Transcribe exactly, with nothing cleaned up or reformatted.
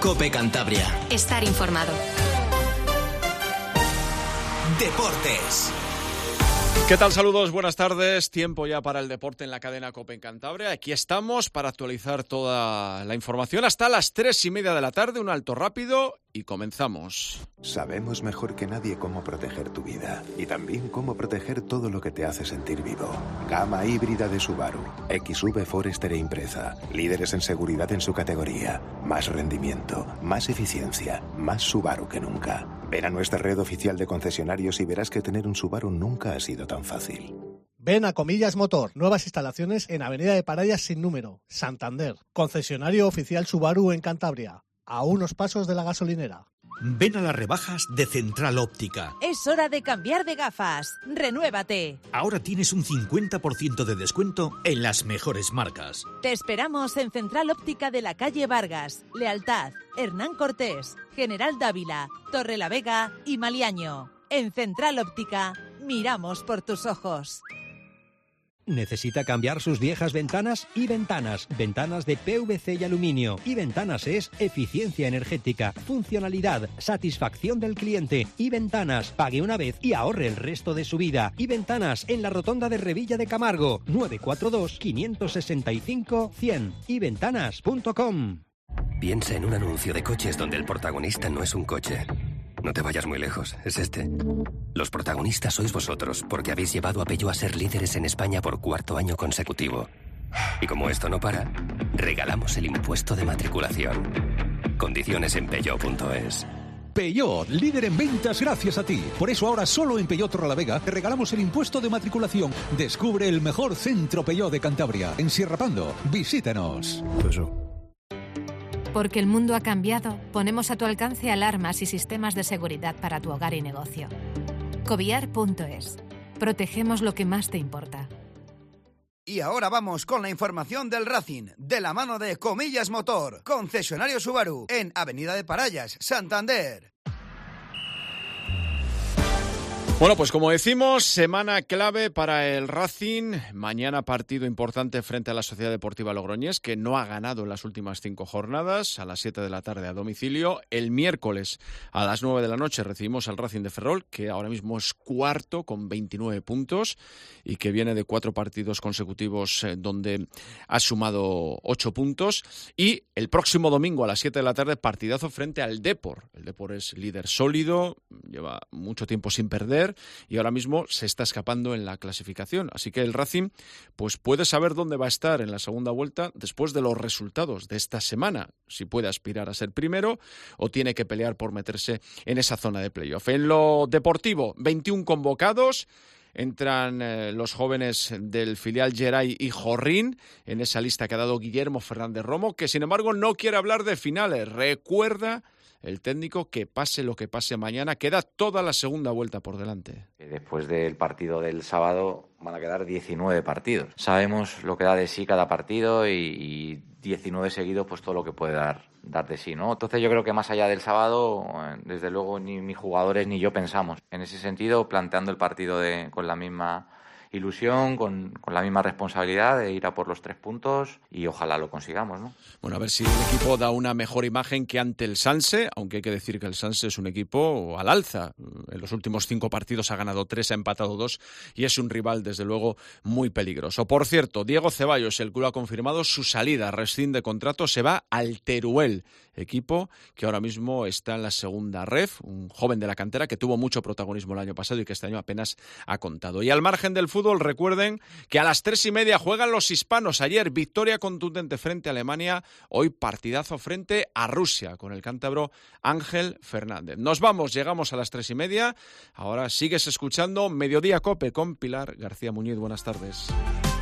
COPE Cantabria. Estar informado. Deportes. ¿Qué tal? Saludos, buenas tardes. Tiempo ya para el deporte en la cadena COPE en Cantabria. Aquí estamos para actualizar toda la información hasta las tres y media de la tarde. Un alto rápido y comenzamos. Sabemos mejor que nadie cómo proteger tu vida y también cómo proteger todo lo que te hace sentir vivo. Gama híbrida de Subaru, X V, Forester e Impreza. Líderes en seguridad en su categoría. Más rendimiento, más eficiencia, más Subaru que nunca. Ven a nuestra red oficial de concesionarios y verás que tener un Subaru nunca ha sido tan fácil. Ven a Comillas Motor, nuevas instalaciones en Avenida de Parayas sin número, Santander. Concesionario oficial Subaru en Cantabria, a unos pasos de la gasolinera. Ven a las rebajas de Central Óptica. Es hora de cambiar de gafas. ¡Renuévate! Ahora tienes un cincuenta por ciento de descuento en las mejores marcas. Te esperamos en Central Óptica de la calle Vargas, Lealtad, Hernán Cortés, General Dávila, Torrelavega y Maliaño. En Central Óptica, miramos por tus ojos. ¿Necesita cambiar sus viejas ventanas? Y Ventanas, ventanas de P V C y aluminio. Y Ventanas es eficiencia energética, funcionalidad, satisfacción del cliente. Y Ventanas, pague una vez y ahorre el resto de su vida. Y Ventanas, en la rotonda de Revilla de Camargo, nueve cuatro dos, cinco seis cinco, cien. y ventanas punto com. Piensa en un anuncio de coches donde el protagonista no es un coche. No te vayas muy lejos, es este. Los protagonistas sois vosotros, porque habéis llevado a Peugeot a ser líderes en España por cuarto año consecutivo. Y como esto no para, regalamos el impuesto de matriculación. Condiciones en peugeot punto es. Peugeot, líder en ventas gracias a ti. Por eso ahora solo en Peugeot Torrelavega te regalamos el impuesto de matriculación. Descubre el mejor centro Peugeot de Cantabria. En Sierra Pando, visítanos. Eso. Porque el mundo ha cambiado, ponemos a tu alcance alarmas y sistemas de seguridad para tu hogar y negocio. Cobiar punto es. Protegemos lo que más te importa. Y ahora vamos con la información del Racing, de la mano de Comillas Motor, concesionario Subaru, en Avenida de Parayas, Santander. Bueno, pues como decimos, semana clave para el Racing. Mañana partido importante frente a la Sociedad Deportiva Logroñés, que no ha ganado en las últimas cinco jornadas, a las siete de la tarde a domicilio. El miércoles a las nueve de la noche recibimos al Racing de Ferrol, que ahora mismo es cuarto con veintinueve puntos y que viene de cuatro partidos consecutivos eh, donde ha sumado ocho puntos. Y el próximo domingo a las siete de la tarde, partidazo frente al Depor. El Depor es líder sólido, lleva mucho tiempo sin perder y ahora mismo se está escapando en la clasificación. Así que el Racing pues puede saber dónde va a estar en la segunda vuelta después de los resultados de esta semana. Si puede aspirar a ser primero o tiene que pelear por meterse en esa zona de playoff. En lo deportivo, veintiún convocados. Entran eh, los jóvenes del filial Geray y Jorrín en esa lista que ha dado Guillermo Fernández Romo, que sin embargo no quiere hablar de finales. Recuerda el técnico que pase lo que pase mañana, queda toda la segunda vuelta por delante. Después del partido del sábado van a quedar diecinueve partidos. Sabemos lo que da de sí cada partido y, y diecinueve seguidos, pues todo lo que puede dar, dar de sí, ¿no? Entonces yo creo que más allá del sábado, desde luego ni mis jugadores ni yo pensamos en ese sentido, planteando el partido de, con la misma ilusión, con, con la misma responsabilidad de ir a por los tres puntos y ojalá lo consigamos, ¿no? Bueno, a ver si el equipo da una mejor imagen que ante el Sanse, aunque hay que decir que el Sanse es un equipo al alza. En los últimos cinco partidos ha ganado tres, ha empatado dos y es un rival, desde luego, muy peligroso. Por cierto, Diego Ceballos, el club ha confirmado su salida, rescinde contrato, se va al Teruel, equipo que ahora mismo está en la segunda ref, un joven de la cantera que tuvo mucho protagonismo el año pasado y que este año apenas ha contado. Y al margen del fútbol, recuerden que a las tres y media juegan los hispanos. Ayer victoria contundente frente a Alemania, hoy partidazo frente a Rusia con el cántabro Ángel Fernández. Nos vamos, llegamos a las tres y media. Ahora sigues escuchando Mediodía Cope con Pilar García Muñiz. Buenas tardes.